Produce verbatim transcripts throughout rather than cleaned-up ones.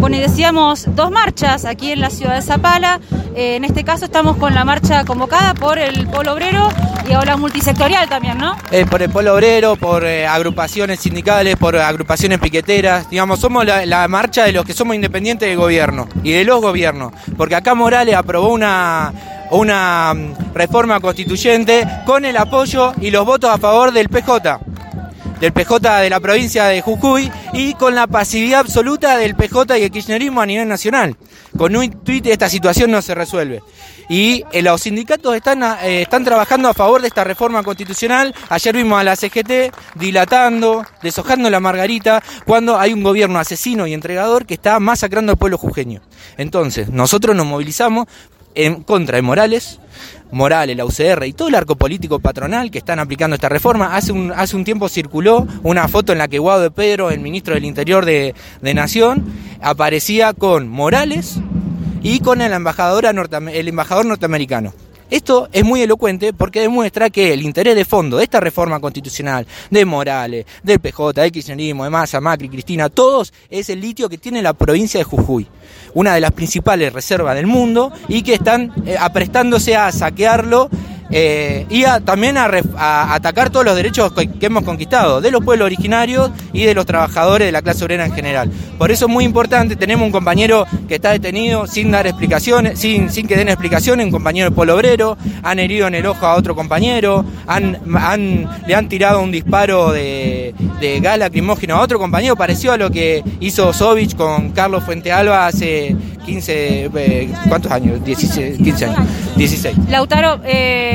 Bueno, y decíamos dos marchas aquí en la ciudad de Zapala. Eh, en este caso estamos con la marcha convocada por el Polo Obrero y ahora multisectorial también, ¿no? Eh, por el Polo Obrero, por eh, agrupaciones sindicales, por agrupaciones piqueteras. Digamos, somos la, la marcha de los que somos independientes del gobierno y de los gobiernos. Porque acá Morales aprobó una... una reforma constituyente con el apoyo y los votos a favor del P J, del P J de la provincia de Jujuy, y con la pasividad absoluta del P J y el kirchnerismo a nivel nacional. Con un tuit esta situación no se resuelve. Y eh, los sindicatos están, eh, están trabajando a favor de esta reforma constitucional. Ayer vimos a la C G T dilatando, deshojando la margarita, cuando hay un gobierno asesino y entregador que está masacrando al pueblo jujeño. Entonces, nosotros nos movilizamos en contra de Morales, Morales, la U C R y todo el arco político patronal que están aplicando esta reforma. Hace un, hace un tiempo circuló una foto en la que Guado de Pedro, el ministro del Interior de, de Nación, aparecía con Morales y con el embajador, norte, el embajador norteamericano. Esto es muy elocuente porque demuestra que el interés de fondo de esta reforma constitucional, de Morales, del P J, del kirchnerismo, de Massa, Macri, Cristina, todos, es el litio que tiene la provincia de Jujuy, una de las principales reservas del mundo, y que están eh, aprestándose a saquearlo eh, y a, también a, ref, a atacar todos los derechos que, que hemos conquistado, de los pueblos originarios y de los trabajadores de la clase obrera en general. Por eso es muy importante. Tenemos un compañero que está detenido sin dar explicaciones, sin, sin que den explicaciones, un compañero del Polo Obrero. Han herido en el ojo a otro compañero, han, han, le han tirado un disparo de, de gas lacrimógeno a otro compañero, parecido a lo que hizo Sovich con Carlos Fuentealba hace quince, eh, ¿cuántos años? dieciséis, quince años, dieciséis. Lautaro, eh,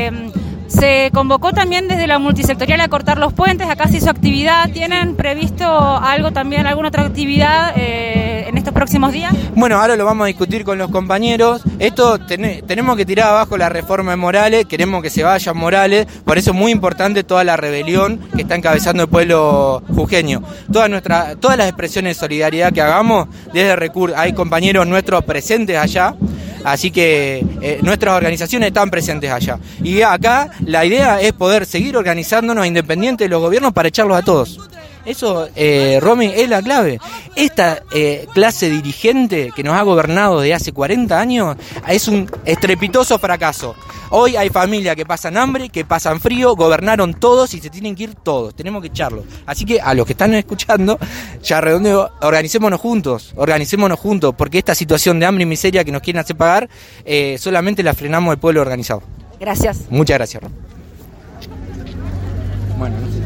se convocó también desde la multisectorial a cortar los puentes, acá se hizo actividad. ¿Tienen previsto algo también, alguna otra actividad eh, en estos próximos días? Bueno, ahora lo vamos a discutir con los compañeros. Esto ten, tenemos que tirar abajo la reforma de Morales, queremos que se vaya Morales, por eso es muy importante toda la rebelión que está encabezando el pueblo jujeño. Toda nuestra, todas las expresiones de solidaridad que hagamos, desde recursos, hay compañeros nuestros presentes allá. Así que eh, nuestras organizaciones están presentes allá. Y acá la idea es poder seguir organizándonos independientes de los gobiernos para echarlos a todos. Eso, eh, Romy, es la clave. Esta eh, clase dirigente que nos ha gobernado desde hace cuarenta años es un estrepitoso fracaso. Hoy hay familias que pasan hambre, que pasan frío, gobernaron todos y se tienen que ir todos. Tenemos que echarlos. Así que a los que están escuchando, ya redondeo, organicémonos juntos, organicémonos juntos, porque esta situación de hambre y miseria que nos quieren hacer pagar, eh, solamente la frenamos el pueblo organizado. Gracias. Muchas gracias, Romy. Bueno, no sé.